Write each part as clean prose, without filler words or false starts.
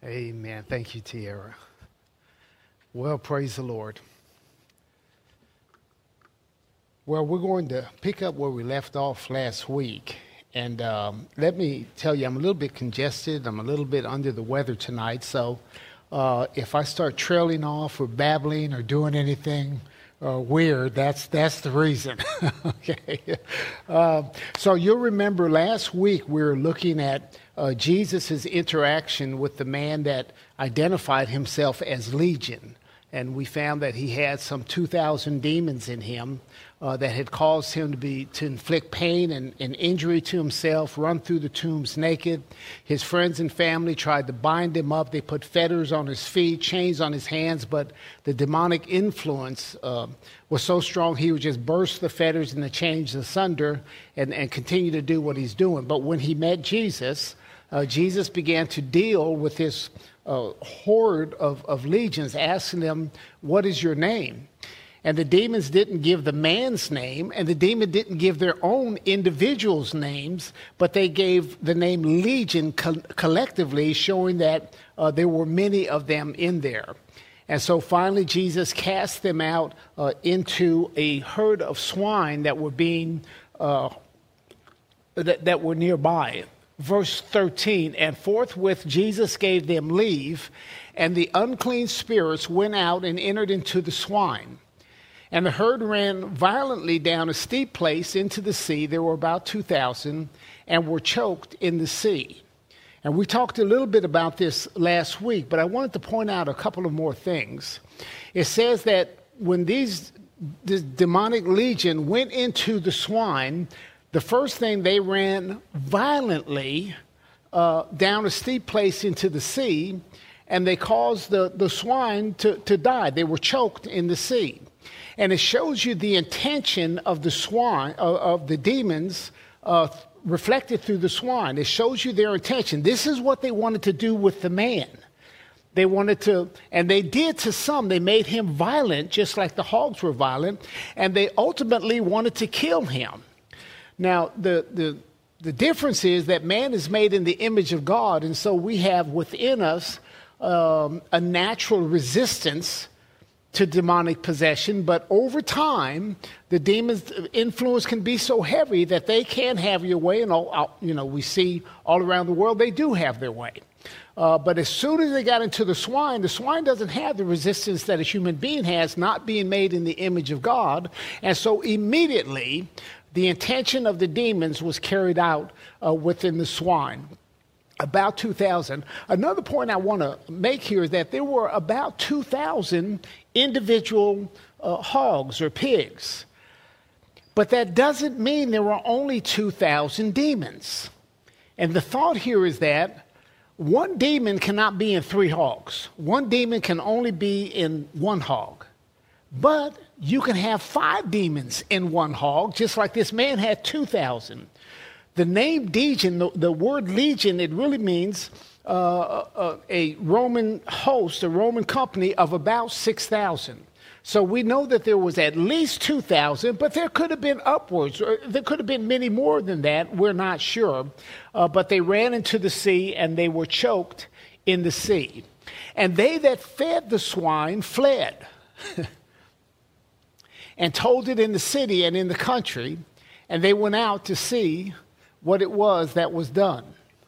Amen. Thank you, Tiara. Well, praise the Lord. Well, we're going to pick up where we left off last week. And let me tell you, I'm a little bit congested. I'm a little bit under the weather tonight. So if I start trailing off or babbling or doing anything weird, that's the reason. Okay. So you'll remember last week we were looking at Jesus' interaction with the man that identified himself as Legion. And we found that he had some 2,000 demons in him that had caused him to inflict pain and injury to himself, run through the tombs naked. His friends and family tried to bind him up. They put fetters on his feet, chains on his hands, but the demonic influence was so strong he would just burst the fetters and the chains asunder and continue to do what he's doing. But when he met Jesus, Jesus began to deal with this horde of legions, asking them, "What is your name?" And the demons didn't give the man's name, and the demon didn't give their own individuals' names, but they gave the name Legion collectively, showing that there were many of them in there. And so finally Jesus cast them out into a herd of swine that were being that were nearby. Verse 13, and forthwith Jesus gave them leave, and the unclean spirits went out and entered into the swine. And the herd ran violently down a steep place into the sea. There were about 2,000, and were choked in the sea. And we talked a little bit about this last week, but I wanted to point out a couple of more things. It says that when this demonic legion went into the swine, the first thing, they ran violently down a steep place into the sea, and they caused the swine to die. They were choked in the sea. And it shows you the intention of the swine, of the demons, reflected through the swine. It shows you their intention. This is what they wanted to do with the man. They wanted to, and they did to some. They made him violent, just like the hogs were violent, and they ultimately wanted to kill him. Now, the difference is that man is made in the image of God, and so we have within us a natural resistance to demonic possession, but over time, the demon's influence can be so heavy that they can have your way, and we see all around the world they do have their way. But as soon as they got into the swine doesn't have the resistance that a human being has, not being made in the image of God, and so immediately the intention of the demons was carried out within the swine. About 2,000. Another point I want to make here is that there were about 2,000 individual hogs or pigs. But that doesn't mean there were only 2,000 demons. And the thought here is that one demon cannot be in 3 hogs. One demon can only be in 1 hog. But you can have 5 demons in 1 hog, just like this man had 2,000. The name Legion, the word Legion, it really means a Roman host, a Roman company of about 6,000. So we know that there was at least 2,000, but there could have been upwards, or there could have been many more than that. We're not sure. But they ran into the sea, and they were choked in the sea. And they that fed the swine fled and told it in the city and in the country, and they went out to see what it was that was done.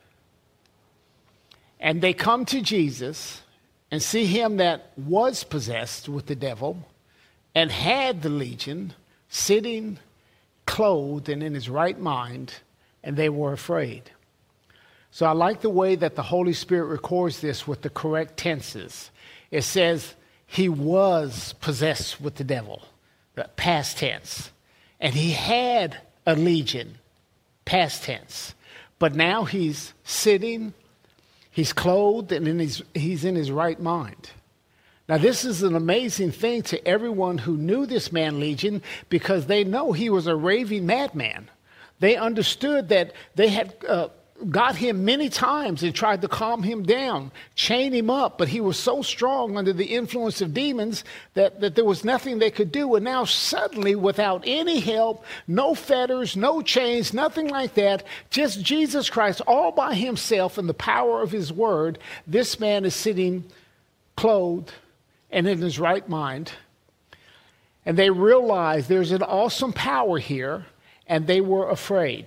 And they come to Jesus and see him that was possessed with the devil and had the legion sitting clothed and in his right mind, and they were afraid. So I like the way that the Holy Spirit records this with the correct tenses. It says he was possessed with the devil, the past tense, and he had a legion, past tense. But now he's sitting, he's clothed, and he's in his right mind. Now, this is an amazing thing to everyone who knew this man Legion, because they know he was a raving madman. They understood that they had got him many times and tried to calm him down, chain him up, but he was so strong under the influence of demons that there was nothing they could do. And now suddenly, without any help, no fetters, no chains, nothing like that, just Jesus Christ all by himself and the power of his word, this man is sitting clothed and in his right mind. And they realized there's an awesome power here, and they were afraid.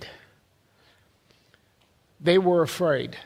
They were afraid.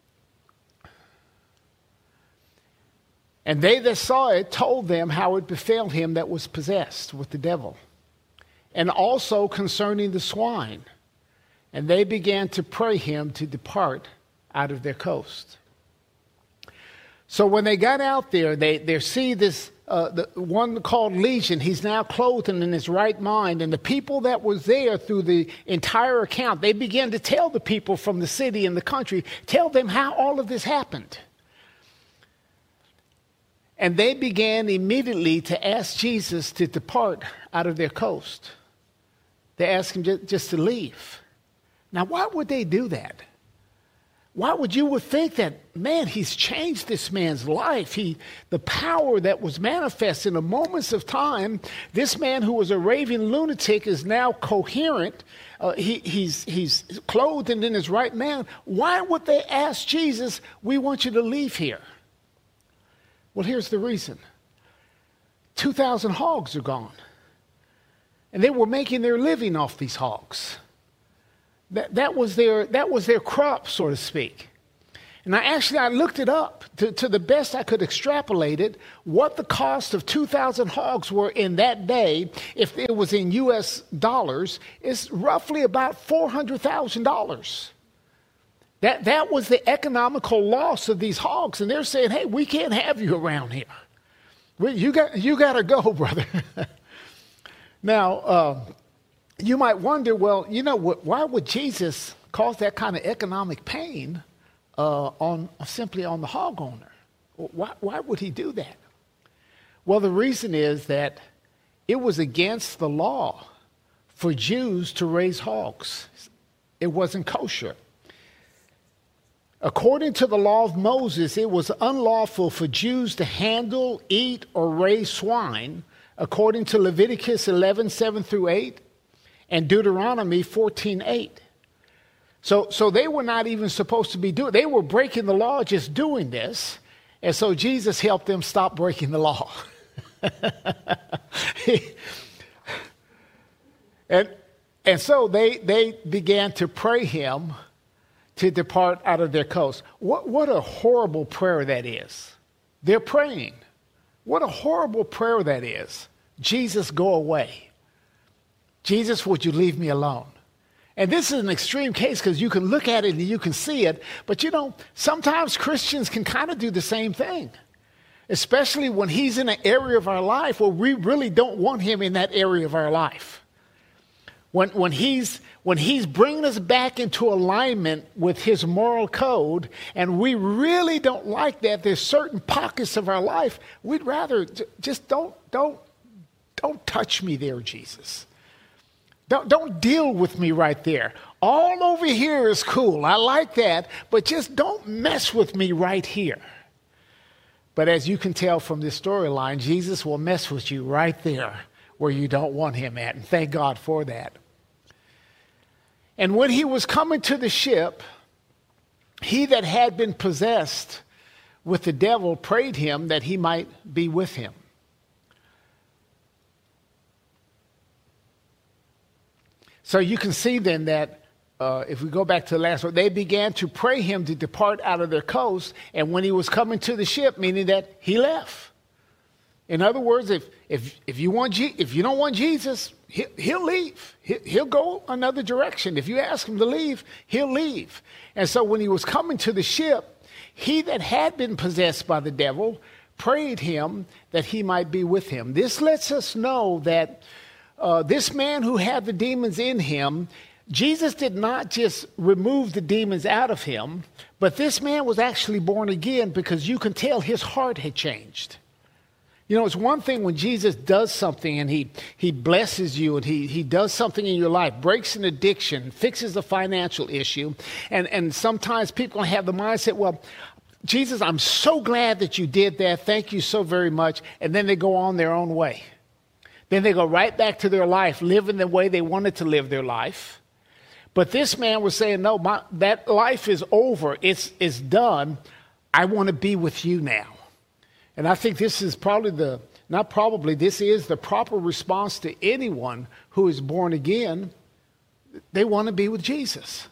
And they that saw it told them how it befell him that was possessed with the devil, and also concerning the swine. And they began to pray him to depart out of their coast. So when they got out there, they see this, the one called Legion. He's now clothed and in his right mind. And the people that was there through the entire account, they began to tell the people from the city and the country, tell them how all of this happened. And they began immediately to ask Jesus to depart out of their coast. They asked him just to leave. Now, why would they do that? Why would you think that, man, he's changed this man's life. The power that was manifest in the moments of time, this man who was a raving lunatic is now coherent. He's clothed and in his right mind. Why would they ask Jesus, we want you to leave here? Well, here's the reason. 2,000 hogs are gone. And they were making their living off these hogs. That was their crop, so to speak. And I looked it up to the best I could extrapolate it, what the cost of 2,000 hogs were in that day, if it was in U.S. dollars, is roughly about $400,000. That was the economical loss of these hogs. And they're saying, hey, we can't have you around here. You got to go, brother. Now, you might wonder, well, why would Jesus cause that kind of economic pain simply on the hog owner? Why would he do that? Well, the reason is that it was against the law for Jews to raise hogs. It wasn't kosher. According to the law of Moses, it was unlawful for Jews to handle, eat, or raise swine, according to Leviticus 11:7-8 and Deuteronomy 14:8. So they were not even supposed to be doing. They were breaking the law just doing this, and so Jesus helped them stop breaking the law. and so they began to pray him to depart out of their coast. What a horrible prayer that is. They're praying. What a horrible prayer that is. Jesus, go away. Jesus, would you leave me alone? And this is an extreme case because you can look at it and you can see it. But sometimes Christians can kind of do the same thing. Especially when he's in an area of our life where we really don't want him in that area of our life. When he's bringing us back into alignment with his moral code, and we really don't like that, there's certain pockets of our life, we'd rather just don't touch me there, Jesus. Don't deal with me right there. All over here is cool. I like that, but just don't mess with me right here. But as you can tell from this storyline, Jesus will mess with you right there where you don't want him at, and thank God for that. And when he was coming to the ship, he that had been possessed with the devil prayed him that he might be with him. So you can see then that if we go back to the last one, they began to pray him to depart out of their coast. And when he was coming to the ship, meaning that he left. In other words, if you don't want Jesus, he'll leave. He'll go another direction. If you ask him to leave, he'll leave. And so when he was coming to the ship, he that had been possessed by the devil prayed him that he might be with him. This lets us know that this man who had the demons in him, Jesus did not just remove the demons out of him, but this man was actually born again because you can tell his heart had changed. You know, it's one thing when Jesus does something and he blesses you and he does something in your life, breaks an addiction, fixes a financial issue. And sometimes people have the mindset, well, Jesus, I'm so glad that you did that. Thank you so very much. And then they go on their own way. Then they go right back to their life, living the way they wanted to live their life. But this man was saying, no, that life is over. It's done. I want to be with you now. And I think this is this is the proper response to anyone who is born again. They want to be with Jesus.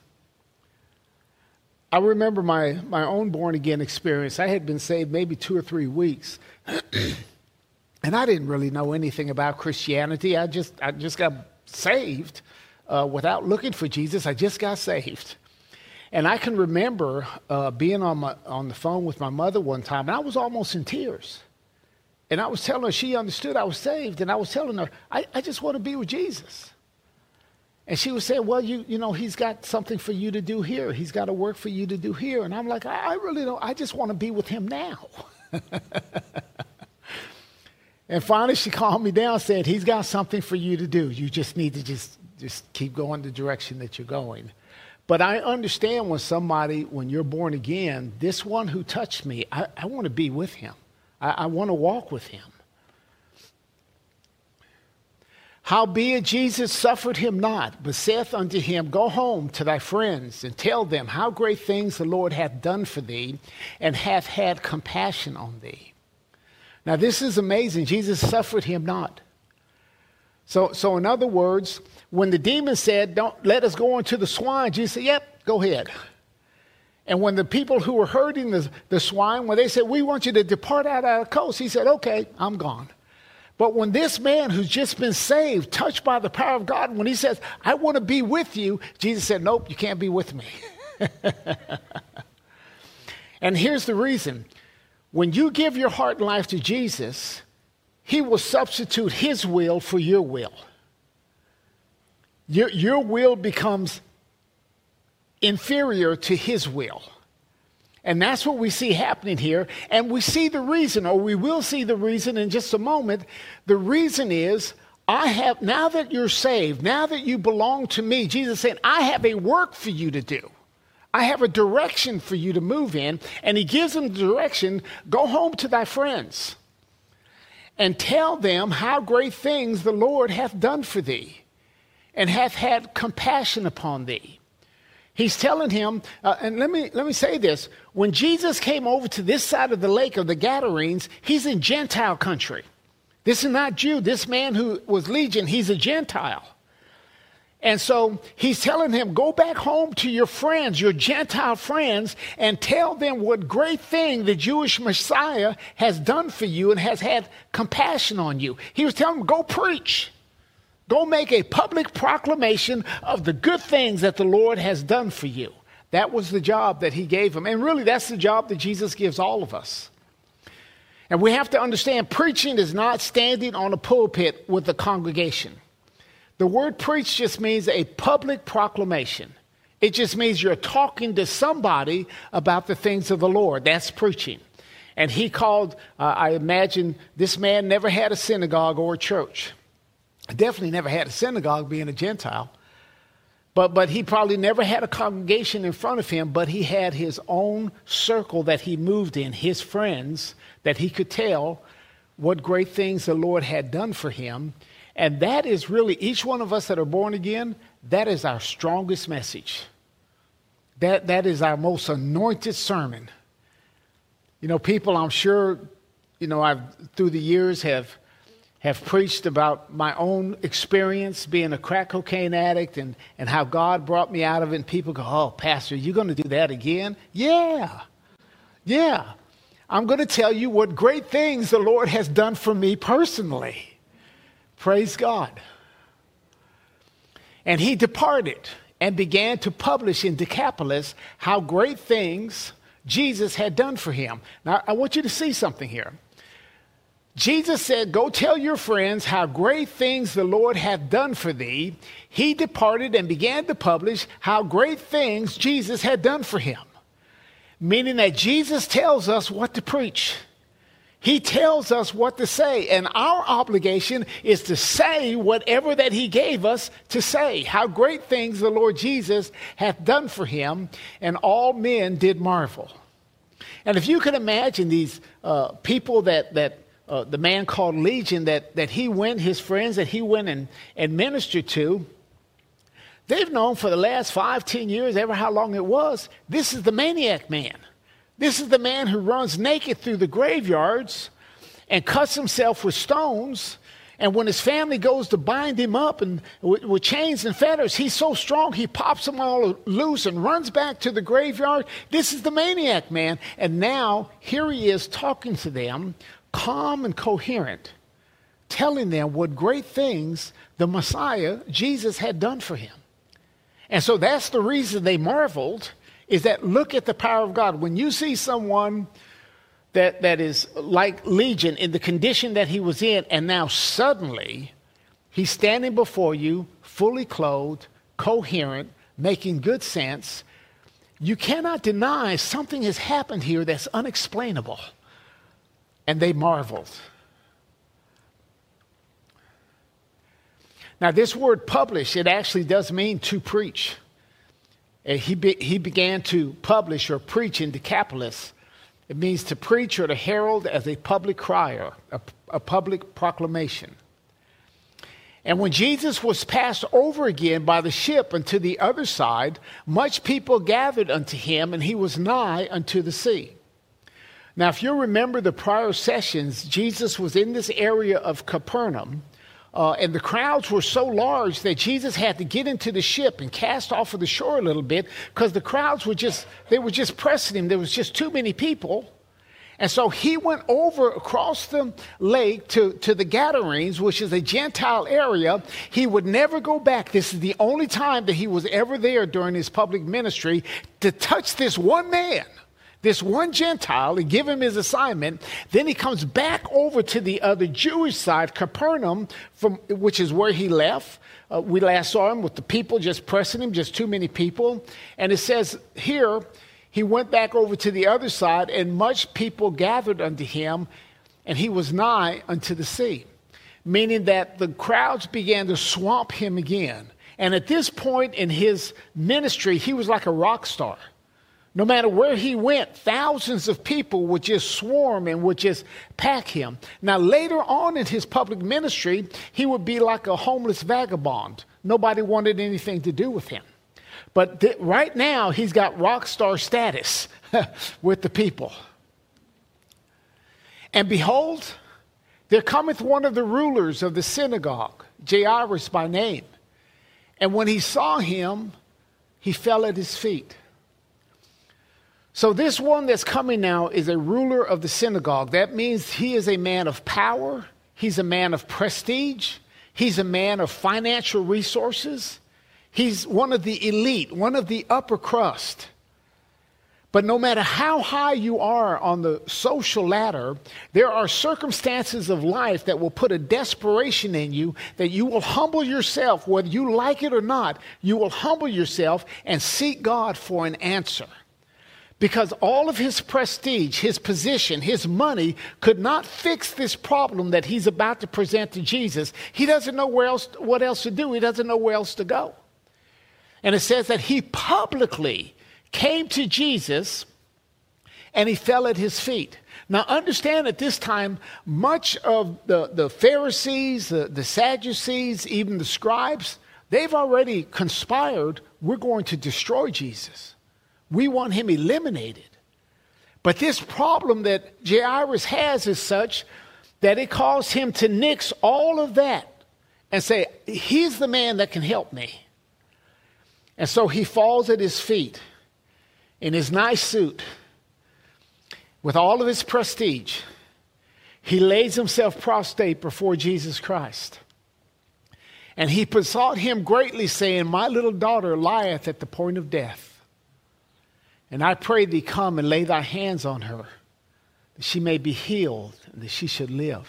I remember my own born again experience. I had been saved maybe 2 or 3 weeks. And I didn't really know anything about Christianity. I just got saved without looking for Jesus. I just got saved. And I can remember being on the phone with my mother one time, and I was almost in tears. And I was telling her, she understood I was saved, and I was telling her, I just want to be with Jesus. And she was saying, well, you know, he's got something for you to do here. He's got a work for you to do here. And I'm like, I really don't. I just want to be with him now. And finally, she calmed me down, said, he's got something for you to do. You just need to just keep going the direction that you're going. But I understand when you're born again, this one who touched me, I want to be with him. I want to walk with him. Howbeit Jesus suffered him not, but saith unto him, go home to thy friends, and tell them how great things the Lord hath done for thee, and hath had compassion on thee. Now this is amazing. Jesus suffered him not. So in other words, when the demon said, don't let us go into the swine, Jesus said, yep, go ahead. And when the people who were herding the swine, when they said, we want you to depart out of our coast, he said, okay, I'm gone. But when this man who's just been saved, touched by the power of God, when he says, I want to be with you, Jesus said, nope, you can't be with me. And here's the reason. When you give your heart and life to Jesus, he will substitute his will for your will. Your will becomes inferior to his will. And that's what we see happening here. And we see the reason, or we will see the reason in just a moment. The reason is, now that you're saved, now that you belong to me, Jesus said, I have a work for you to do. I have a direction for you to move in. And he gives them the direction, go home to thy friends and tell them how great things the Lord hath done for thee and hath had compassion upon thee. He's telling him, and let me say this. When Jesus came over to this side of the lake of the Gadarenes, he's in Gentile country. This is not Jew. This man who was Legion, he's a Gentile. And so he's telling him, go back home to your friends, your Gentile friends, and tell them what great thing the Jewish Messiah has done for you and has had compassion on you. He was telling them, go preach. Go make a public proclamation of the good things that the Lord has done for you. That was the job that he gave him. And really, that's the job that Jesus gives all of us. And we have to understand, preaching is not standing on a pulpit with the congregation. The word preach just means a public proclamation. It just means you're talking to somebody about the things of the Lord. That's preaching. And he called, I imagine, this man never had a synagogue or a church. Definitely never had a synagogue, being a Gentile. But he probably never had a congregation in front of him, but he had his own circle that he moved in, his friends, that he could tell what great things the Lord had done for him. And that is really, each one of us that are born again, that is our strongest message. That is our most anointed sermon. You know, people, I'm sure, you know, I've through the years have preached about my own experience being a crack cocaine addict and how God brought me out of it. And people go, oh, Pastor, you're going to do that again? Yeah. I'm going to tell you what great things the Lord has done for me personally. Praise God. And he departed and began to publish in Decapolis how great things Jesus had done for him. Now, I want you to see something here. Jesus said, go tell your friends how great things the Lord hath done for thee. He departed and began to publish how great things Jesus had done for him. Meaning that Jesus tells us what to preach. He tells us what to say, and our obligation is to say whatever that he gave us to say. How great things the Lord Jesus hath done for him, and all men did marvel. And if you can imagine these people that the man called Legion, that he went, his friends that he went and ministered to, they've known for the last 5-10 years, ever how long it was, this is the maniac man. This is the man who runs naked through the graveyards and cuts himself with stones. And when his family goes to bind him up and with chains and fetters, he's so strong, he pops them all loose and runs back to the graveyard. This is the maniac man. And now here he is talking to them, calm and coherent, telling them what great things the Messiah, Jesus, had done for him. And so that's the reason they marveled, is that look at the power of God. When you see someone that is like Legion in the condition that he was in, and now suddenly he's standing before you, fully clothed, coherent, making good sense, you cannot deny something has happened here that's unexplainable. And they marveled. Now this word publish, it actually does mean to preach. He began to publish or preach in Decapolis. It means to preach or to herald as a public crier, a public proclamation. And when Jesus was passed over again by the ship unto the other side, much people gathered unto him, and he was nigh unto the sea. Now, if you remember the prior sessions, Jesus was in this area of Capernaum, and the crowds were so large that Jesus had to get into the ship and cast off of the shore a little bit because the crowds were just pressing him. There was just too many people. And so he went over across the lake to the Gadarenes, which is a Gentile area. He would never go back. This is the only time that he was ever there during his public ministry to touch this one man, this one Gentile, and give him his assignment. Then he comes back over to the other Jewish side, Capernaum, which is where he left. We last saw him with the people just pressing him, just too many people. And it says here, he went back over to the other side, and much people gathered unto him, and he was nigh unto the sea. Meaning that the crowds began to swamp him again. And at this point in his ministry, he was like a rock star. No matter where he went, thousands of people would just swarm and would just pack him. Now, later on in his public ministry, he would be like a homeless vagabond. Nobody wanted anything to do with him. But right now, he's got rock star status with the people. And behold, there cometh one of the rulers of the synagogue, Jairus by name. And when he saw him, he fell at his feet. So this one that's coming now is a ruler of the synagogue. That means he is a man of power. He's a man of prestige. He's a man of financial resources. He's one of the elite, one of the upper crust. But no matter how high you are on the social ladder, there are circumstances of life that will put a desperation in you that you will humble yourself, whether you like it or not. You will humble yourself and seek God for an answer. Because all of his prestige, his position, his money could not fix this problem that he's about to present to Jesus. He doesn't know what else to do. He doesn't know where else to go. And it says that he publicly came to Jesus and he fell at his feet. Now understand at this time, much of the Pharisees, the Sadducees, even the scribes, they've already conspired, we're going to destroy Jesus. We want him eliminated. But this problem that Jairus has is such that it caused him to nix all of that and say, he's the man that can help me. And so he falls at his feet in his nice suit with all of his prestige. He lays himself prostrate before Jesus Christ. And he besought him greatly, saying, my little daughter lieth at the point of death. And I pray thee come and lay thy hands on her, that she may be healed and that she should live.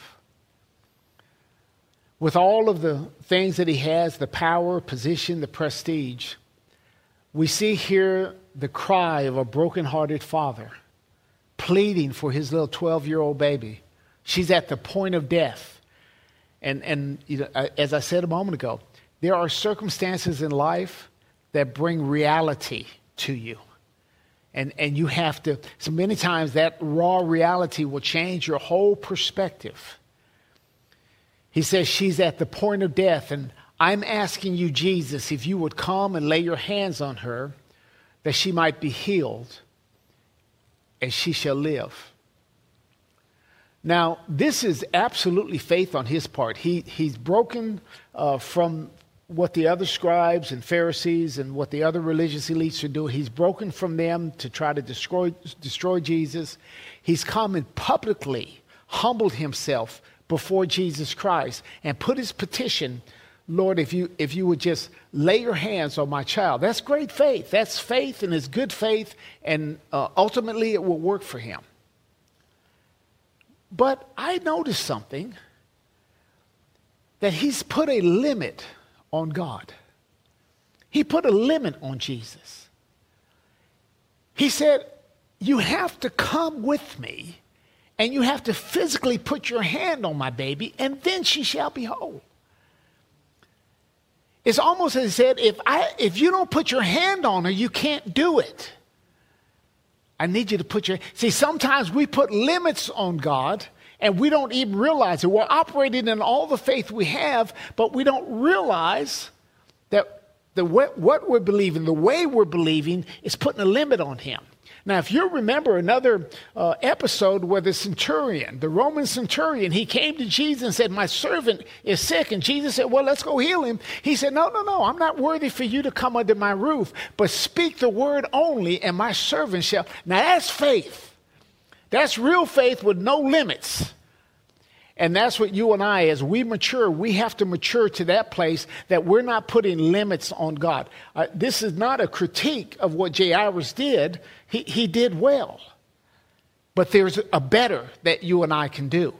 With all of the things that he has, the power, position, the prestige, we see here the cry of a brokenhearted father pleading for his little 12-year-old baby She's at the point of death. And you know, as I said a moment ago, there are circumstances in life that bring reality to you. And you have to, so many times that raw reality will change your whole perspective. He says she's at the point of death, and I'm asking you, Jesus, if you would come and lay your hands on her, that she might be healed, and she shall live. Now, this is absolutely faith on his part. He's broken from what the other scribes and Pharisees and what the other religious elites are doing. He's broken from them to try to destroy Jesus. He's come and publicly humbled himself before Jesus Christ and put his petition, Lord, if you would just lay your hands on my child. That's great faith. That's faith, and it's good faith, and ultimately it will work for him. But I noticed something, that he's put a limit on God. He put a limit on Jesus. He said, you have to come with me, and you have to physically put your hand on my baby, and then she shall be whole. It's almost as he said, if you don't put your hand on her, you can't do it. I need you to put your... See, sometimes we put limits on God, and we don't even realize it. We're operating in all the faith we have, but we don't realize that what we're believing, the way we're believing, is putting a limit on him. Now, if you remember another episode where the Roman centurion, he came to Jesus and said, my servant is sick. And Jesus said, well, let's go heal him. He said, no, I'm not worthy for you to come under my roof, but speak the word only, and my servant shall. Now, that's faith. That's real faith with no limits. And that's what you and I, as we mature, we have to mature to that place that we're not putting limits on God. This is not a critique of what Jairus did. He did well. But there's a better that you and I can do.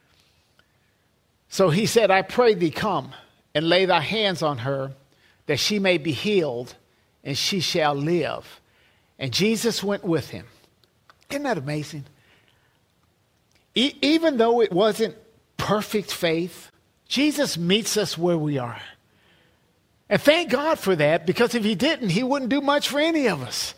So he said, I pray thee, come and lay thy hands on her, that she may be healed, and she shall live. And Jesus went with him. Isn't that amazing? Even though it wasn't perfect faith, Jesus meets us where we are. And thank God for that, because if he didn't, he wouldn't do much for any of us.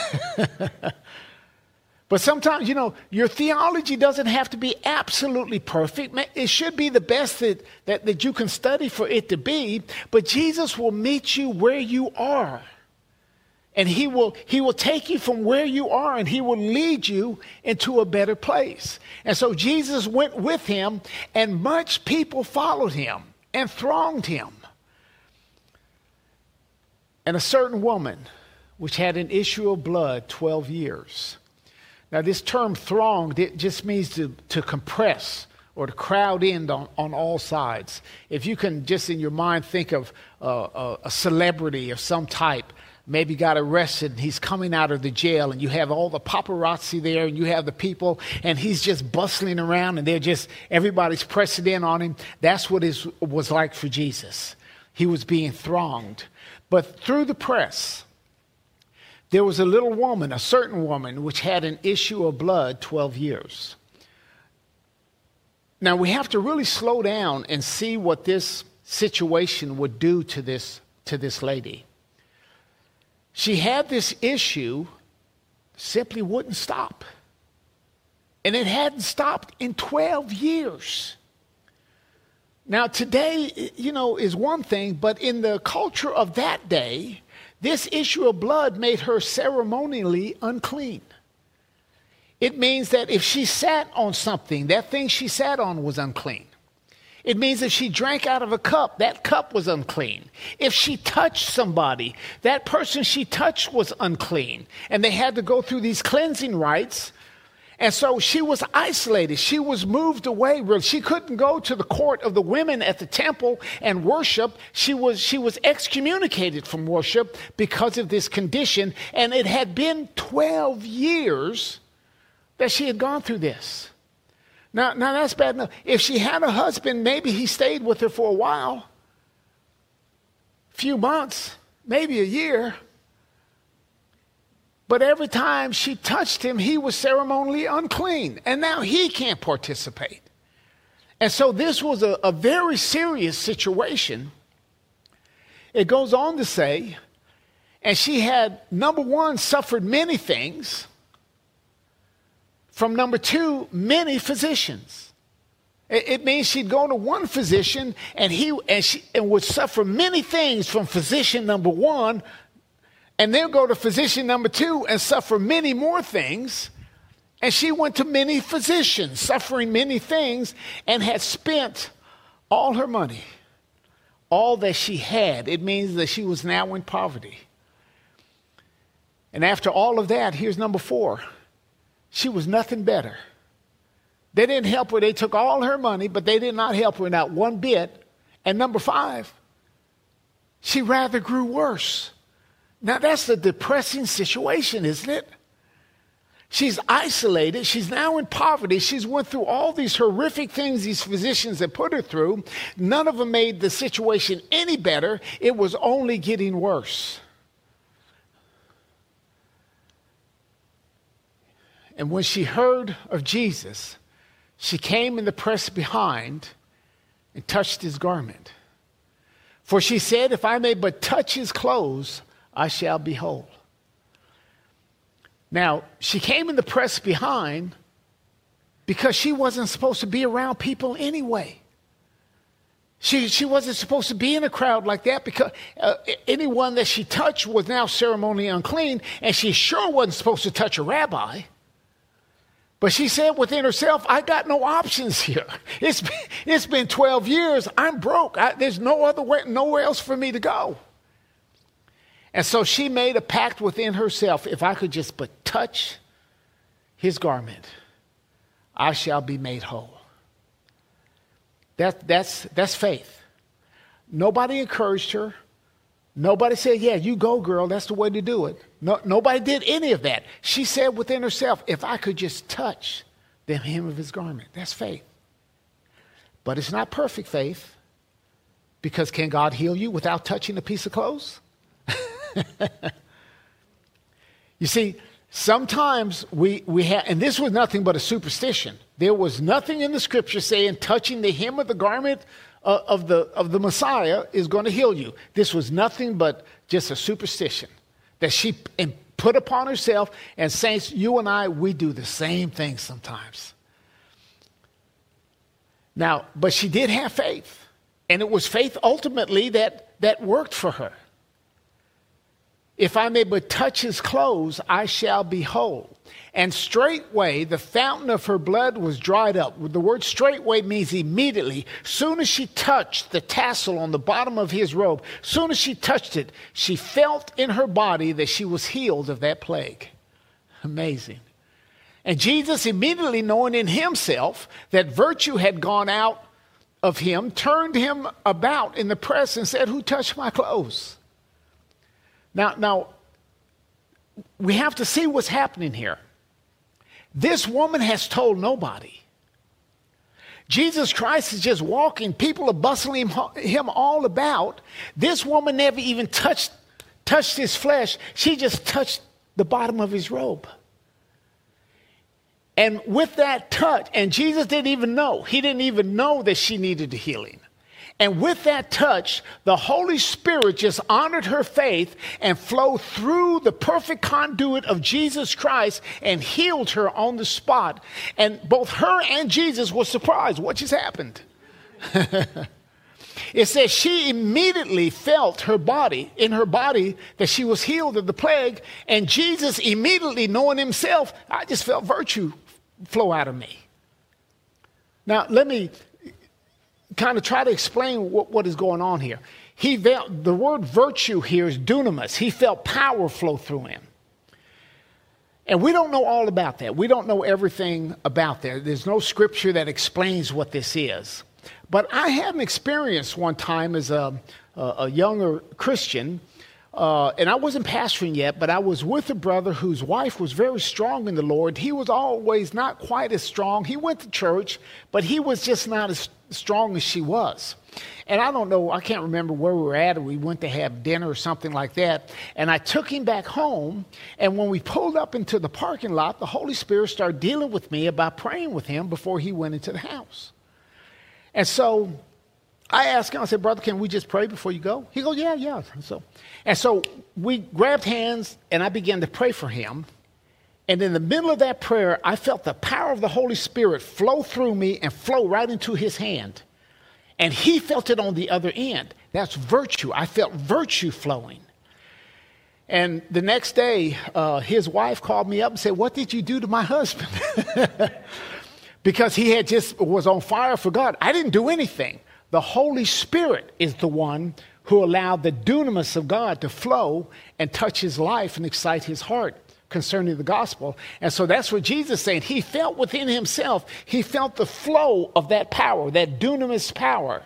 But sometimes, your theology doesn't have to be absolutely perfect. It should be the best that you can study for it to be, but Jesus will meet you where you are. And he will take you from where you are, and he will lead you into a better place. And so Jesus went with him, and much people followed him and thronged him. And a certain woman, which had an issue of blood 12 years. Now, this term thronged, it just means to compress or to crowd in on all sides. If you can just in your mind think of a celebrity of some type, maybe got arrested and he's coming out of the jail, and you have all the paparazzi there, and you have the people, and he's just bustling around, and everybody's pressing in on him. That's what it was like for Jesus. He was being thronged. But through the press, there was a certain woman, which had an issue of blood 12 years. Now, we have to really slow down and see what this situation would do to this lady. She had this issue, simply wouldn't stop. And it hadn't stopped in 12 years. Now, today, is one thing, but in the culture of that day, this issue of blood made her ceremonially unclean. It means that if she sat on something, that thing she sat on was unclean. It means if she drank out of a cup, that cup was unclean. If she touched somebody, that person she touched was unclean. And they had to go through these cleansing rites. And so she was isolated. She was moved away. She couldn't go to the court of the women at the temple and worship. She was excommunicated from worship because of this condition. And it had been 12 years that she had gone through this. Now that's bad enough. If she had a husband, maybe he stayed with her for a while. Few months, maybe a year. But every time she touched him, he was ceremonially unclean. And now he can't participate. And so this was a very serious situation. It goes on to say, and she had, number one, suffered many things. From number two, many physicians. It means she'd go to one physician and she would suffer many things from physician number one, and then go to physician number two and suffer many more things. And she went to many physicians, suffering many things, and had spent all her money, all that she had. It means that she was now in poverty. And after all of that, here's number four. She was nothing better. They didn't help her. They took all her money, but they did not help her, not one bit. And number five, she rather grew worse. Now, that's a depressing situation, isn't it? She's isolated. She's now in poverty. She's went through all these horrific things these physicians had put her through. None of them made the situation any better. It was only getting worse. And when she heard of Jesus, she came in the press behind and touched his garment. For she said, if I may but touch his clothes, I shall be whole. Now, she came in the press behind because she wasn't supposed to be around people anyway. She wasn't supposed to be in a crowd like that because anyone that she touched was now ceremonially unclean, and she sure wasn't supposed to touch a rabbi. But she said within herself, I got no options here. It's been 12 years. I'm broke. There's no other way, nowhere else for me to go. And so she made a pact within herself. If I could just but touch his garment, I shall be made whole. That's faith. Nobody encouraged her. Nobody said, yeah, you go, girl. That's the way to do it. Nobody did any of that. She said within herself, if I could just touch the hem of his garment. That's faith. But it's not perfect faith, because can God heal you without touching a piece of clothes? You see, sometimes we have, and this was nothing but a superstition. There was nothing in the scripture saying touching the hem of the garment of the Messiah is going to heal you. This was nothing but just a superstition that she put upon herself. And saints, you and I, we do the same thing sometimes. Now, but she did have faith, and it was faith ultimately that worked for her. If I may but touch his clothes, I shall be whole. And straightway the fountain of her blood was dried up. The word straightway means immediately. Soon as she touched the tassel on the bottom of his robe, soon as she touched it, she felt in her body that she was healed of that plague. Amazing. And Jesus, immediately knowing in himself that virtue had gone out of him, turned him about in the press and said, who touched my clothes? Now, we have to see what's happening here. This woman has told nobody. Jesus Christ is just walking. People are bustling him all about. This woman never even touched his flesh. She just touched the bottom of his robe. And with that touch, and Jesus didn't even know. He didn't even know that she needed a healing. And with that touch, the Holy Spirit just honored her faith and flowed through the perfect conduit of Jesus Christ and healed her on the spot. And both her and Jesus were surprised. What just happened? It says she immediately felt in her body that she was healed of the plague. And Jesus immediately knowing himself, I just felt virtue flow out of me. Now, let me kind of try to explain what is going on here. The word virtue here is dunamis. He felt power flow through him. And we don't know all about that. We don't know everything about that. There's no scripture that explains what this is. But I had an experience one time as a younger Christian, and I wasn't pastoring yet, but I was with a brother whose wife was very strong in the Lord. He was always not quite as strong. He went to church, but he was just not as strong as she was. And I don't know, I can't remember where we were at, or we went to have dinner or something like that. And I took him back home, and when we pulled up into the parking lot, the Holy Spirit started dealing with me about praying with him before he went into the house. And so I asked him, I said, brother, can we just pray before you go? He goes, yeah. And so we grabbed hands, and I began to pray for him. And in the middle of that prayer, I felt the power of the Holy Spirit flow through me and flow right into his hand. And he felt it on the other end. That's virtue. I felt virtue flowing. And the next day, his wife called me up and said, what did you do to my husband? Because he had just was on fire for God. I didn't do anything. The Holy Spirit is the one who allowed the dunamis of God to flow and touch his life and excite his heart concerning the gospel. And so that's what Jesus is saying. He felt within himself, he felt the flow of that power, that dunamis power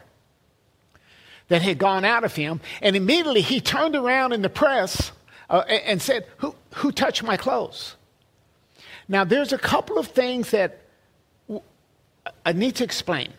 that had gone out of him. And immediately he turned around in the press and said, who touched my clothes? Now, there's a couple of things that I need to explain.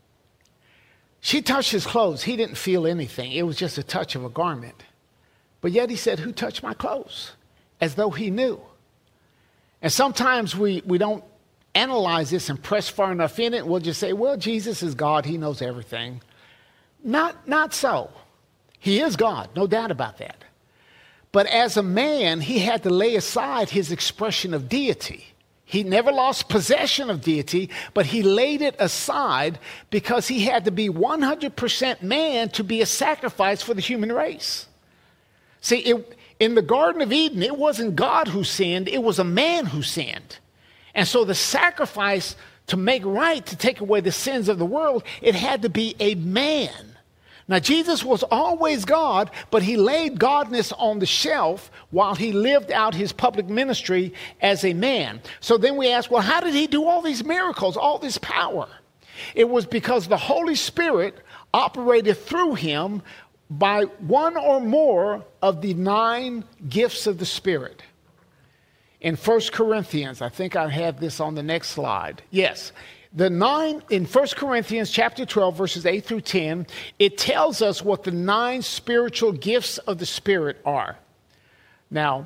She touched his clothes. He didn't feel anything. It was just a touch of a garment. But yet he said, who touched my clothes? As though he knew. And sometimes we don't analyze this and press far enough in it. We'll just say, well, Jesus is God. He knows everything. Not so. He is God. No doubt about that. But as a man, he had to lay aside his expression of deity. He never lost possession of deity, but he laid it aside because he had to be 100% man to be a sacrifice for the human race. See, in the Garden of Eden, it wasn't God who sinned, it was a man who sinned. And so the sacrifice to make right, to take away the sins of the world, it had to be a man. Now, Jesus was always God, but he laid godness on the shelf while he lived out his public ministry as a man. So then we ask, well, how did he do all these miracles, all this power? It was because the Holy Spirit operated through him by one or more of the 9 gifts of the Spirit. In 1 Corinthians, I think I have this on the next slide. Yes. The 9 in 1 Corinthians chapter 12, verses 8 through 10, it tells us what the 9 spiritual gifts of the Spirit are. Now,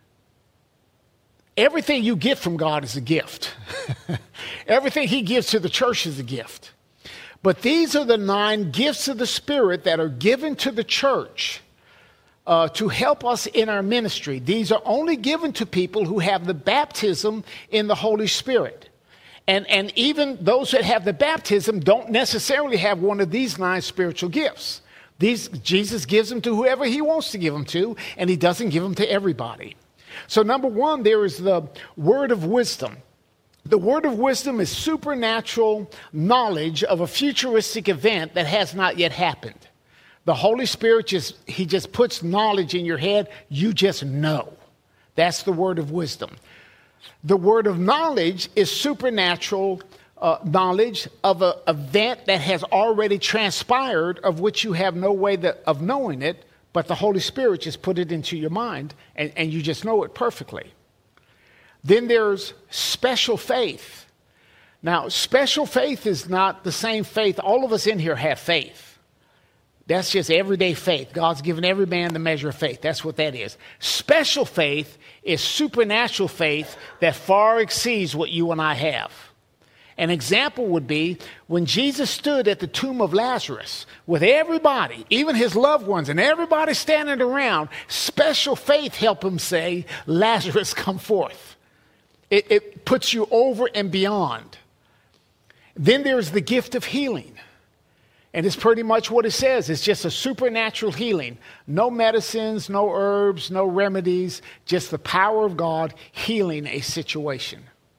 everything you get from God is a gift. Everything he gives to the church is a gift. But these are the 9 gifts of the Spirit that are given to the church to help us in our ministry. These are only given to people who have the baptism in the Holy Spirit. And even those that have the baptism don't necessarily have one of these 9 spiritual gifts. Jesus gives them to whoever he wants to give them to, and he doesn't give them to everybody. So number 1, there is the word of wisdom. The word of wisdom is supernatural knowledge of a futuristic event that has not yet happened. The Holy Spirit just puts knowledge in your head. You just know. That's the word of wisdom. The word of knowledge is supernatural knowledge of an event that has already transpired, of which you have no way of knowing it, but the Holy Spirit just put it into your mind, and you just know it perfectly. Then there's special faith. Now, special faith is not the same faith. All of us in here have faith. That's just everyday faith. God's given every man the measure of faith. That's what that is. Special faith is supernatural faith that far exceeds what you and I have. An example would be when Jesus stood at the tomb of Lazarus with everybody, even his loved ones, and everybody standing around. Special faith helped him say, Lazarus, come forth. It puts you over and beyond. Then there's the gift of healing. And it's pretty much what it says. It's just a supernatural healing. No medicines, no herbs, no remedies, just the power of God healing a situation.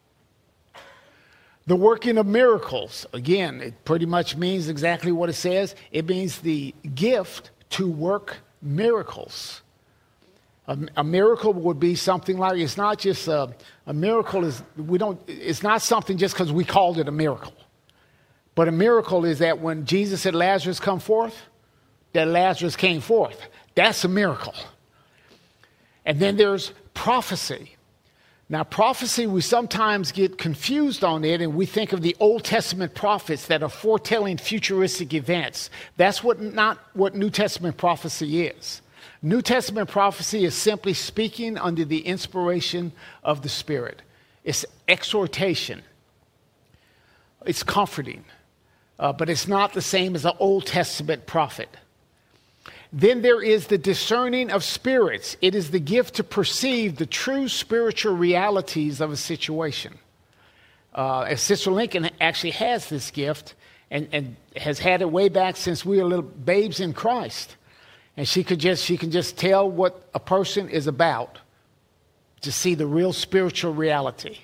The working of miracles. Again, it pretty much means exactly what it says. It means the gift to work miracles. A miracle would be something like, it's not just a miracle it's not something just because we called it a miracle. But a miracle is that when Jesus said, Lazarus, come forth, that Lazarus came forth. That's a miracle. And then there's prophecy. Now, prophecy, we sometimes get confused on it, and we think of the Old Testament prophets that are foretelling futuristic events. That's not what New Testament prophecy is. New Testament prophecy is simply speaking under the inspiration of the Spirit. It's exhortation. It's comforting. but it's not the same as an Old Testament prophet. Then there is the discerning of spirits. It is the gift to perceive the true spiritual realities of a situation. Sister Lincoln actually has this gift and has had it way back since we were little babes in Christ. And she can just tell what a person is about to see the real spiritual reality.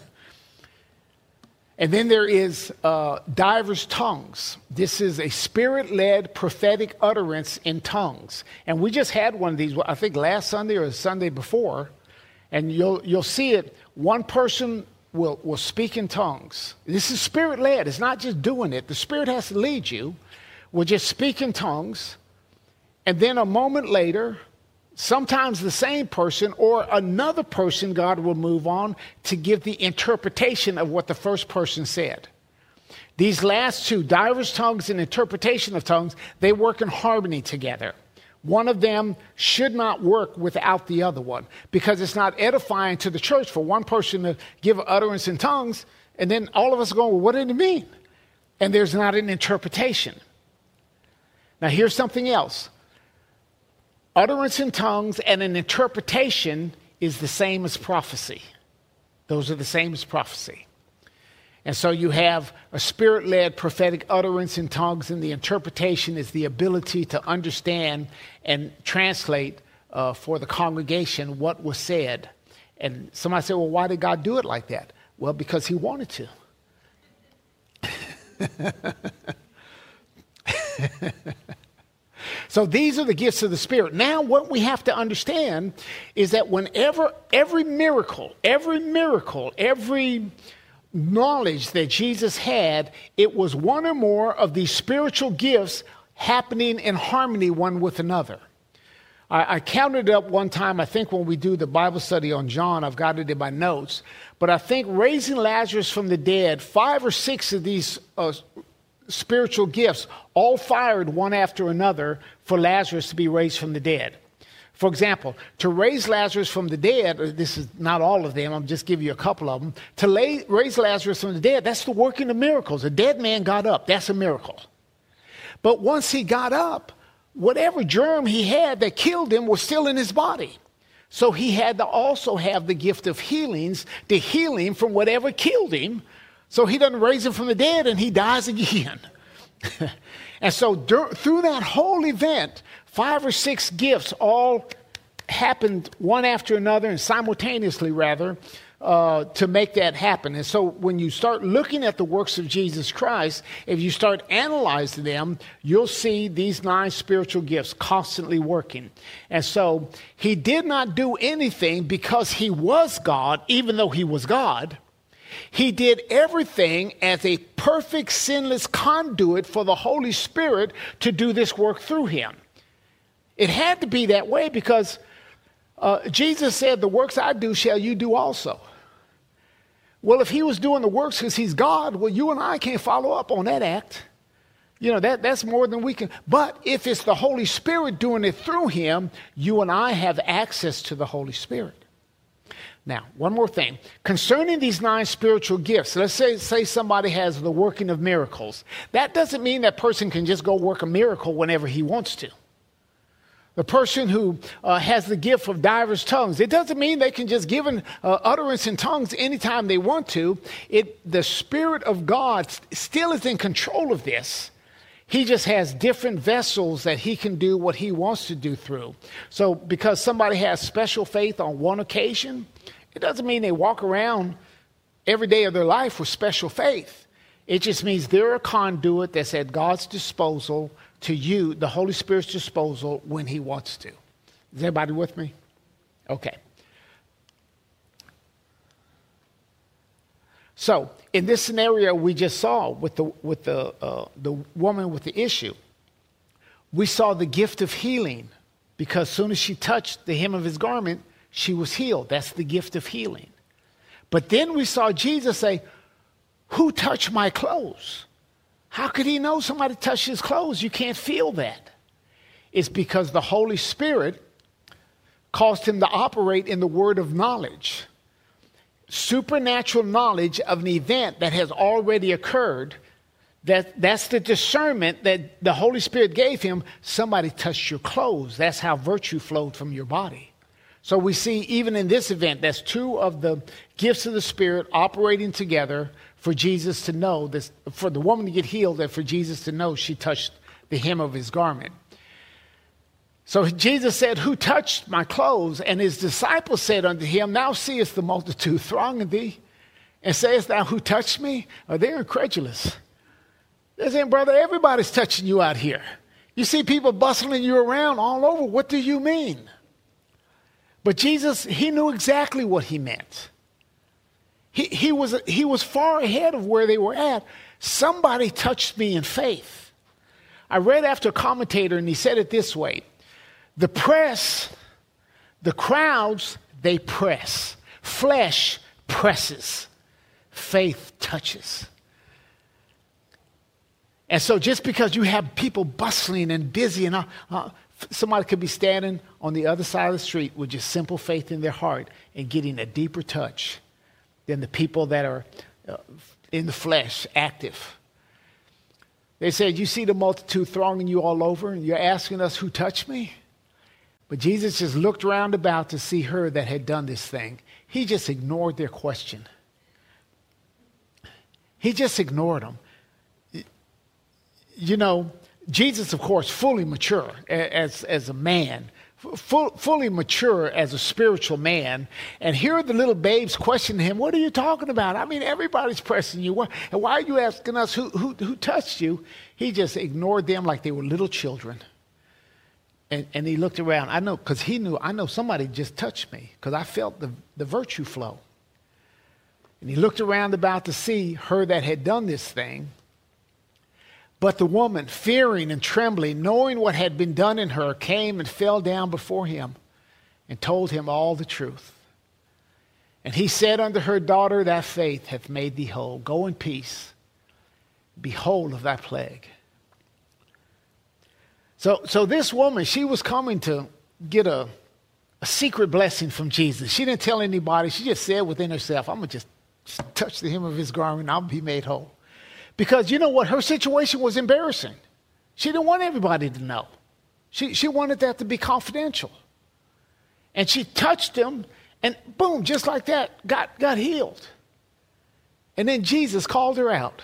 And then there is diverse tongues. This is a spirit-led prophetic utterance in tongues. And we just had one of these, I think last Sunday or the Sunday before. And you'll see it. One person will speak in tongues. This is spirit-led. It's not just doing it. The Spirit has to lead you. We'll just speak in tongues. And then a moment later, sometimes the same person or another person, God will move on to give the interpretation of what the first person said. These last two, diverse tongues and interpretation of tongues, they work in harmony together. One of them should not work without the other one because it's not edifying to the church for one person to give utterance in tongues and then all of us are going, well, what did it mean? And there's not an interpretation. Now here's something else. Utterance in tongues and an interpretation is the same as prophecy. Those are the same as prophecy. And so you have a spirit-led prophetic utterance in tongues, and the interpretation is the ability to understand and translate for the congregation what was said. And somebody said, well, why did God do it like that? Well, because he wanted to. So these are the gifts of the Spirit. Now what we have to understand is that whenever every miracle, every knowledge that Jesus had, it was one or more of these spiritual gifts happening in harmony one with another. I counted it up one time, I think when we do the Bible study on John, I've got it in my notes, but I think raising Lazarus from the dead, 5 or 6 of these spiritual gifts all fired one after another for Lazarus to be raised from the dead. For example, to raise Lazarus from the dead, this is not all of them, I'll just give you a couple of them. To raise Lazarus from the dead, that's the working of miracles. A dead man got up, that's a miracle. But once he got up, whatever germ he had that killed him was still in his body. So he had to also have the gift of healings to heal him from whatever killed him. So he doesn't raise him from the dead and he dies again. And so through that whole event, 5 or 6 gifts all happened one after another and simultaneously rather to make that happen. And so when you start looking at the works of Jesus Christ, if you start analyzing them, you'll see these 9 spiritual gifts constantly working. And so he did not do anything because he was God, even though he was God. He did everything as a perfect, sinless conduit for the Holy Spirit to do this work through him. It had to be that way because Jesus said, the works I do shall you do also. Well, if he was doing the works because he's God, well, you and I can't follow up on that act. You know, that's more than we can. But if it's the Holy Spirit doing it through him, you and I have access to the Holy Spirit. Now, one more thing. Concerning these 9 spiritual gifts, let's say somebody has the working of miracles. That doesn't mean that person can just go work a miracle whenever he wants to. The person who has the gift of diverse tongues, it doesn't mean they can just give an utterance in tongues anytime they want to. The Spirit of God still is in control of this. He just has different vessels that he can do what he wants to do through. So because somebody has special faith on one occasion, it doesn't mean they walk around every day of their life with special faith. It just means they're a conduit that's at God's disposal to you, the Holy Spirit's disposal when he wants to. Is everybody with me? Okay. So in this scenario we just saw with the woman with the issue, we saw the gift of healing because as soon as she touched the hem of his garment, she was healed. That's the gift of healing. But then we saw Jesus say, who touched my clothes? How could he know somebody touched his clothes? You can't feel that. It's because the Holy Spirit caused him to operate in the word of knowledge. Supernatural knowledge of an event that has already occurred That's the discernment that the Holy Spirit gave him. Somebody touched your clothes. That's how virtue flowed from your body. So we see even in this event, that's two of the gifts of the Spirit operating together for Jesus to know this, for the woman to get healed, and for Jesus to know she touched the hem of his garment. So Jesus said, "Who touched my clothes?" And his disciples said unto him, "Now seest the multitude thronging thee, and sayest thou, who touched me?" Or they're incredulous. They're saying, "Brother, everybody's touching you out here. You see people bustling you around all over. What do you mean?" But Jesus, he knew exactly what he meant. He was far ahead of where they were at. Somebody touched me in faith. I read after a commentator, and he said it this way: the press, the crowds, they press. Flesh presses. Faith touches. And so just because you have people bustling and busy, and somebody could be standing on the other side of the street with just simple faith in their heart and getting a deeper touch than the people that are in the flesh, active. They said, "You see the multitude thronging you all over, and you're asking us who touched me?" But Jesus just looked round about to see her that had done this thing. He just ignored their question. He just ignored them. You know, Jesus, of course, fully mature as a man, fully mature as a spiritual man. And here are the little babes questioning him, "What are you talking about? I mean, everybody's pressing you. And why are you asking us who touched you?" He just ignored them like they were little children. And he looked around. I know, because he knew, I know somebody just touched me, because I felt the virtue flow. And he looked around about to see her that had done this thing. But the woman, fearing and trembling, knowing what had been done in her, came and fell down before him and told him all the truth. And he said unto her, "Daughter, thy faith hath made thee whole. Go in peace. Be whole of thy plague." So this woman, she was coming to get a secret blessing from Jesus. She didn't tell anybody. She just said within herself, "I'm going to just touch the hem of his garment and I'll be made whole." Because you know what? Her situation was embarrassing. She didn't want everybody to know. She wanted that to be confidential. And she touched him, and boom, just like that, got healed. And then Jesus called her out.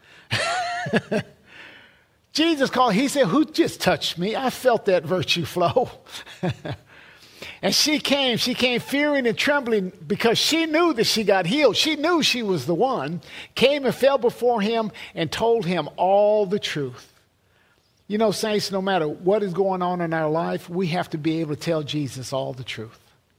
Jesus called, he said, "Who just touched me? I felt that virtue flow." And she came fearing and trembling because she knew that she got healed. She knew she was the one, came and fell before him and told him all the truth. You know, saints, no matter what is going on in our life, we have to be able to tell Jesus all the truth.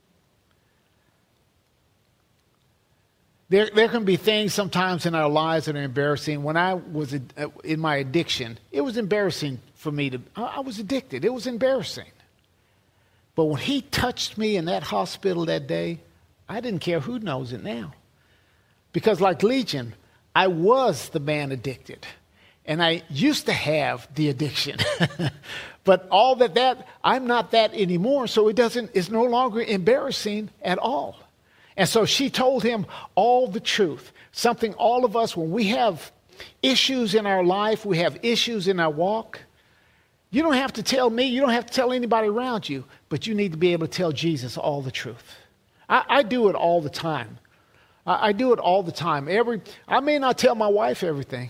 There can be things sometimes in our lives that are embarrassing. When I was in my addiction, it was embarrassing for me I was addicted. It was embarrassing. But when he touched me in that hospital that day, I didn't care who knows it now. Because like Legion, I was the man addicted. And I used to have the addiction. But all that, I'm not that anymore, so it's no longer embarrassing at all. And so she told him all the truth. Something all of us, when we have issues in our life, we have issues in our walk, you don't have to tell me, you don't have to tell anybody around you, but you need to be able to tell Jesus all the truth. I do it all the time. I do it all the time. I may not tell my wife everything,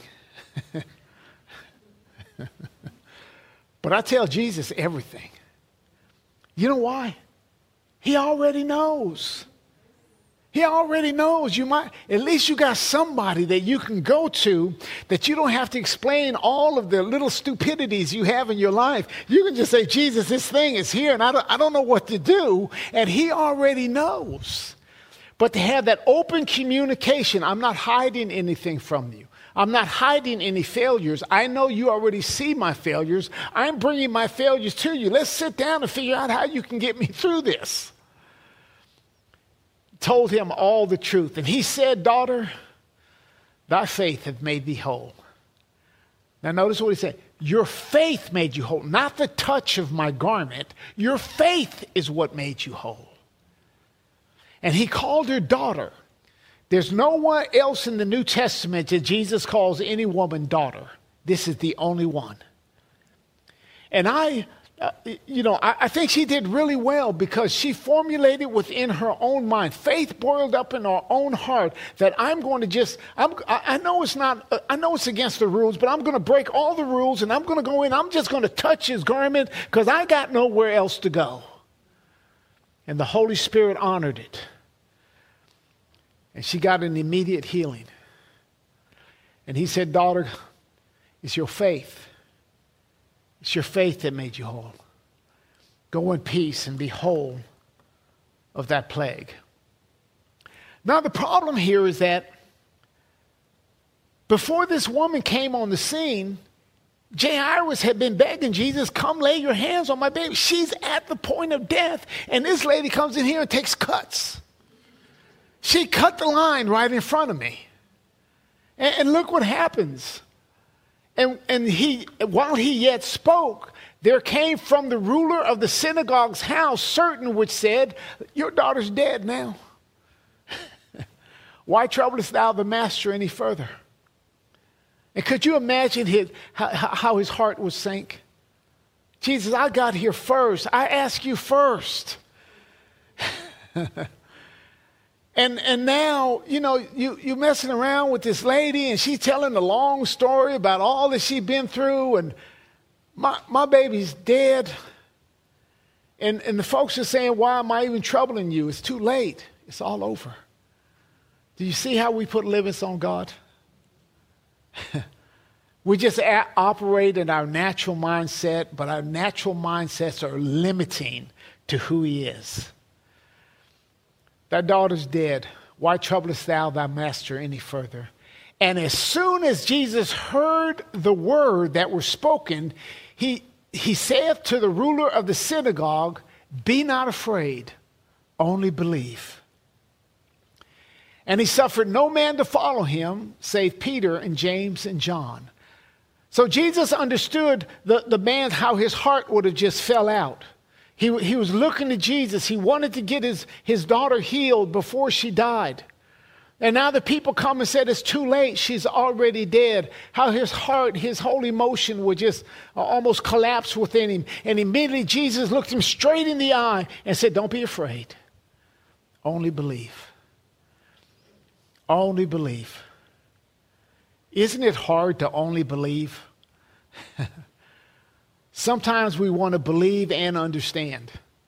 but I tell Jesus everything. You know why? He already knows. He already knows. At least you got somebody that you can go to, that you don't have to explain all of the little stupidities you have in your life. You can just say, "Jesus, this thing is here and I don't know what to do." And he already knows. But to have that open communication, I'm not hiding anything from you. I'm not hiding any failures. I know you already see my failures. I'm bringing my failures to you. Let's sit down and figure out how you can get me through this. Told him all the truth. And he said, "Daughter, thy faith hath made thee whole." Now notice what he said. Your faith made you whole. Not the touch of my garment. Your faith is what made you whole. And he called her daughter. There's no one else in the New Testament that Jesus calls any woman daughter. This is the only one. And I think she did really well because she formulated within her own mind, faith boiled up in her own heart, that I know it's against the rules, but I'm going to break all the rules and I'm going to go in. I'm just going to touch his garment because I got nowhere else to go. And the Holy Spirit honored it. And she got an immediate healing. And he said, daughter, it's your faith. It's your faith that made you whole. Go in peace and be whole of that plague. Now, the problem here is that before this woman came on the scene, Jairus had been begging Jesus, come lay your hands on my baby. She's at the point of death. And this lady comes in here and takes cuts. She cut the line right in front of me. And look what happens. And while he yet spoke, there came from the ruler of the synagogue's house certain which said, your daughter's dead now. Why troublest thou the master any further? And could you imagine how his heart would sink? Jesus, I got here first. I asked you first. And now, you're messing around with this lady and she's telling a long story about all that she's been through and my baby's dead. And the folks are saying, why am I even troubling you? It's too late. It's all over. Do you see how we put limits on God? We just operate in our natural mindset, but our natural mindsets are limiting to who he is. Thy daughter's dead. Why troublest thou thy master any further? And as soon as Jesus heard the word that was spoken, he saith to the ruler of the synagogue, be not afraid, only believe. And he suffered no man to follow him, save Peter and James and John. So Jesus understood the man, how his heart would have just fell out. He was looking to Jesus. He wanted to get his daughter healed before she died. And now the people come and said, it's too late. She's already dead. How his heart, his whole emotion would just almost collapse within him. And immediately Jesus looked him straight in the eye and said, don't be afraid. Only believe. Only believe. Isn't it hard to only believe? Sometimes we want to believe and understand.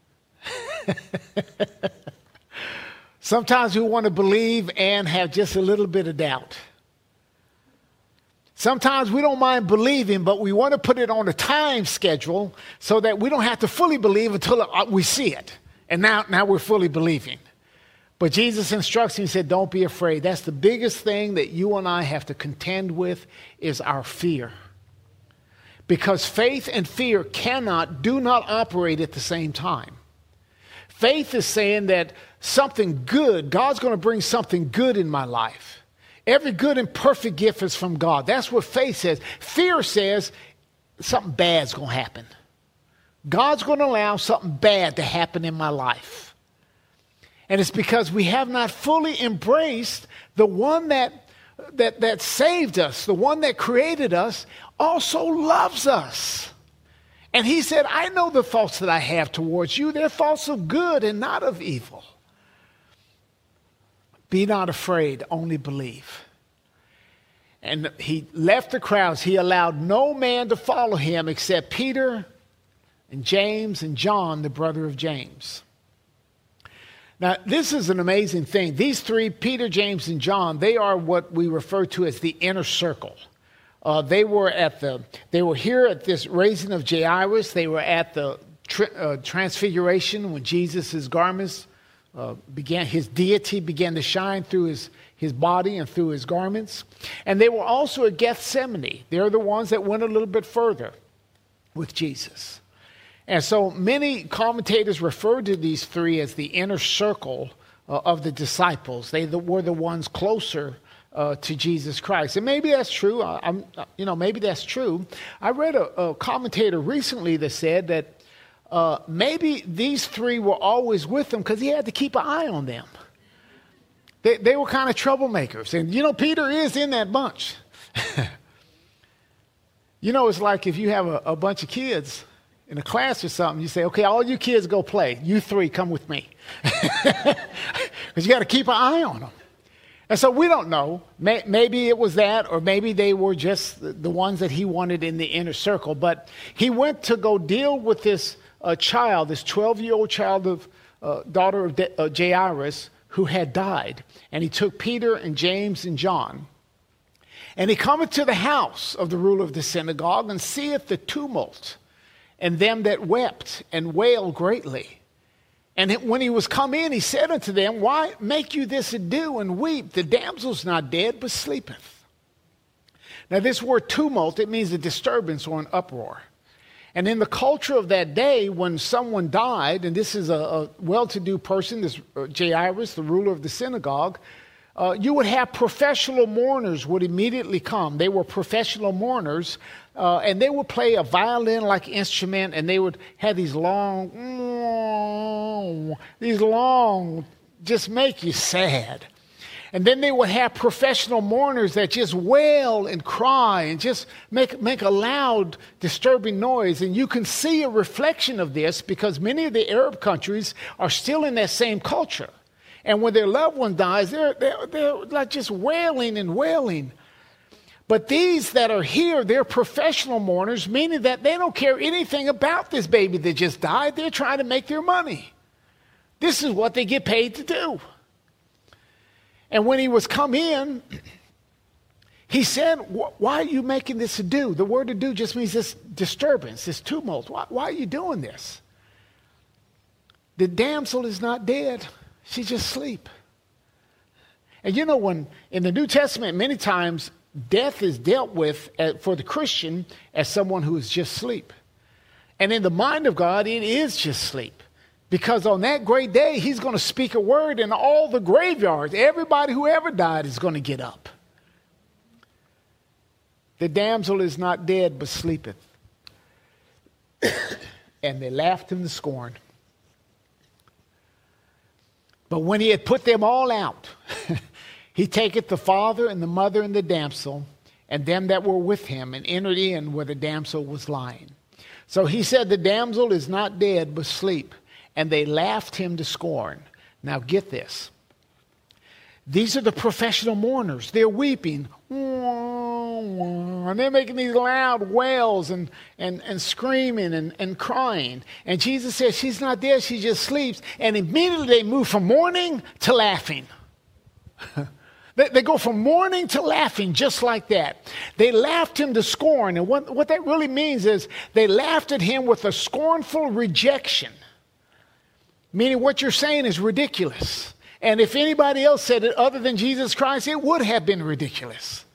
Sometimes we want to believe and have just a little bit of doubt. Sometimes we don't mind believing, but we want to put it on a time schedule so that we don't have to fully believe until we see it. And now we're fully believing. But Jesus instructs him, he said, don't be afraid. That's the biggest thing that you and I have to contend with is our fear. Because faith and fear do not operate at the same time. Faith is saying that something good, God's going to bring something good in my life. Every good and perfect gift is from God. That's what faith says. Fear says something bad's going to happen. God's going to allow something bad to happen in my life. And it's because we have not fully embraced the one that saved us, the one that created us, also loves us. And he said, I know the thoughts that I have towards you. They're thoughts of good and not of evil. Be not afraid, only believe. And he left the crowds. He allowed no man to follow him except Peter and James and John, the brother of James. Now, this is an amazing thing. These three, Peter, James, and John, they are what we refer to as the inner circle. They were here at this raising of Jairus. They were at the transfiguration when Jesus' garments his deity began to shine through his body and through his garments. And they were also at Gethsemane. They're the ones that went a little bit further with Jesus. And so many commentators refer to these three as the inner circle of the disciples. They were the ones closer to Jesus Christ. And maybe that's true. Maybe that's true. I read a commentator recently that said that maybe these three were always with him because he had to keep an eye on them. They were kind of troublemakers. And, Peter is in that bunch. You know, it's like if you have a bunch of kids in a class or something, you say, okay, all you kids go play. You three come with me. Because you got to keep an eye on them. And so we don't know. Maybe it was that, or maybe they were just the ones that he wanted in the inner circle. But he went to go deal with this child, this 12-year-old child of daughter of Jairus, who had died. And he took Peter and James and John. And he cometh to the house of the ruler of the synagogue, and seeth the tumult, and them that wept and wailed greatly. And when he was come in, he said unto them, why make you this ado and weep? The damsel's not dead, but sleepeth. Now this word tumult, it means a disturbance or an uproar. And in the culture of that day, when someone died, and this is a well-to-do person, this Jairus, the ruler of the synagogue, you would have professional mourners would immediately come. They were professional mourners, and they would play a violin-like instrument, and they would have these long, just make you sad. And then they would have professional mourners that just wail and cry and just make a loud, disturbing noise. And you can see a reflection of this because many of the Arab countries are still in that same culture. And when their loved one dies, they're like just wailing and wailing. But these that are here, they're professional mourners, meaning that they don't care anything about this baby that just died. They're trying to make their money. This is what they get paid to do. And when he was come in, he said, why are you making this ado? The word ado just means this disturbance, this tumult. Why are you doing this? The damsel is not dead. She's just asleep. And you know, when in the New Testament, many times death is dealt with for the Christian as someone who is just asleep. And in the mind of God, it is just sleep. Because on that great day, he's going to speak a word and all the graveyards, everybody who ever died is going to get up. The damsel is not dead, but sleepeth. And they laughed him to scorn. But when he had put them all out, he taketh the father and the mother and the damsel and them that were with him and entered in where the damsel was lying. So he said, the damsel is not dead, but asleep. And they laughed him to scorn. Now get this. These are the professional mourners. They're weeping. And they're making these loud wails and screaming and crying. And Jesus says, she's not dead, she just sleeps. And immediately they move from mourning to laughing. They go from mourning to laughing just like that. They laughed him to scorn. And what that really means is they laughed at him with a scornful rejection. Meaning what you're saying is ridiculous. And if anybody else said it other than Jesus Christ, it would have been ridiculous.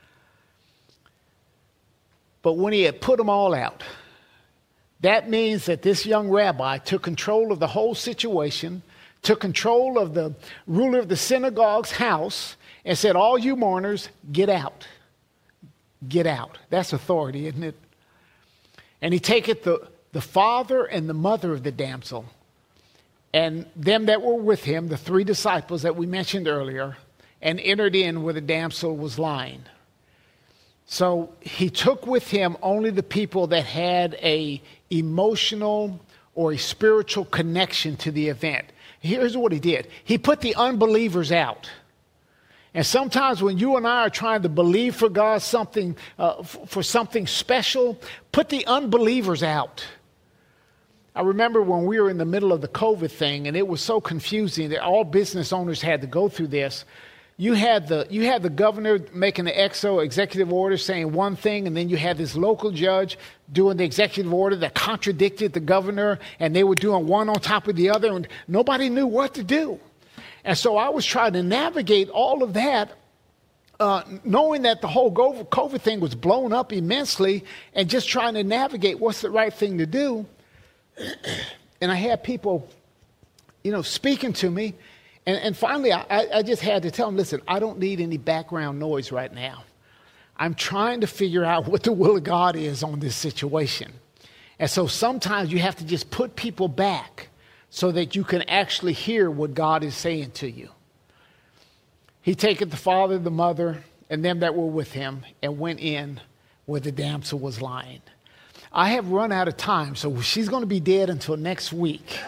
But when he had put them all out, that means that this young rabbi took control of the whole situation, took control of the ruler of the synagogue's house, and said, all you mourners, get out. Get out. That's authority, isn't it? And he taketh the father and the mother of the damsel, and them that were with him, the 3 disciples that we mentioned earlier, and entered in where the damsel was lying. So he took with him only the people that had a emotional or a spiritual connection to the event. Here's what he did. He put the unbelievers out. And sometimes when you and I are trying to believe for God something, for something special, put the unbelievers out. I remember when we were in the middle of the COVID thing, and it was so confusing that all business owners had to go through this. You had the governor making the executive order saying one thing, and then you had this local judge doing the executive order that contradicted the governor, and they were doing one on top of the other, and nobody knew what to do. And so I was trying to navigate all of that, knowing that the whole COVID thing was blown up immensely, and just trying to navigate what's the right thing to do. And I had people, speaking to me. And finally, I just had to tell them, listen, I don't need any background noise right now. I'm trying to figure out what the will of God is on this situation. And so sometimes you have to just put people back so that you can actually hear what God is saying to you. He taketh the father, the mother, and them that were with him, and went in where the damsel was lying. I have run out of time, so she's going to be dead until next week.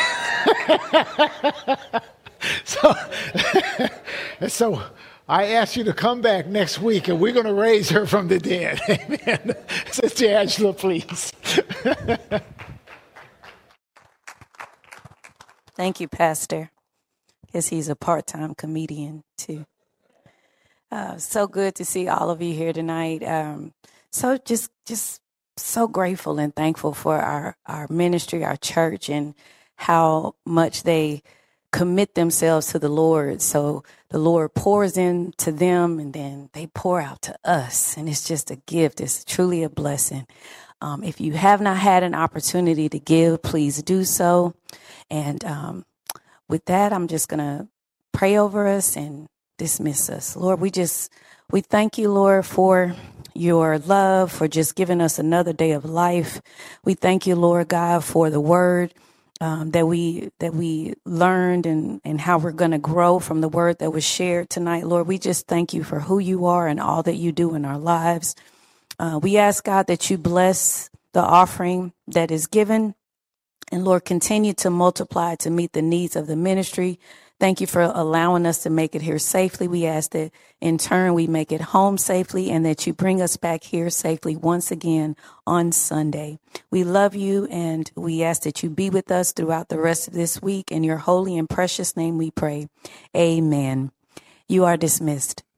So I ask you to come back next week, and we're going to raise her from the dead. Amen. Sister Angela, please. Thank you, Pastor, because he's a part-time comedian, too. So good to see all of you here tonight. So just so grateful and thankful for our ministry, our church, and how much they commit themselves to the Lord. So the Lord pours into them, and then they pour out to us. And it's just a gift. It's truly a blessing. If you have not had an opportunity to give, please do so. And with that, I'm just going to pray over us and dismiss us. Lord, we thank you, Lord, for your love, for just giving us another day of life. We thank you, Lord God, for the word that we learned and how we're going to grow from the word that was shared tonight. Lord, we just thank you for who you are and all that you do in our lives. We ask, God, that you bless the offering that is given. And Lord, continue to multiply to meet the needs of the ministry. Thank you for allowing us to make it here safely. We ask that in turn we make it home safely, and that you bring us back here safely once again on Sunday. We love you, and we ask that you be with us throughout the rest of this week. In your holy and precious name we pray. Amen. You are dismissed.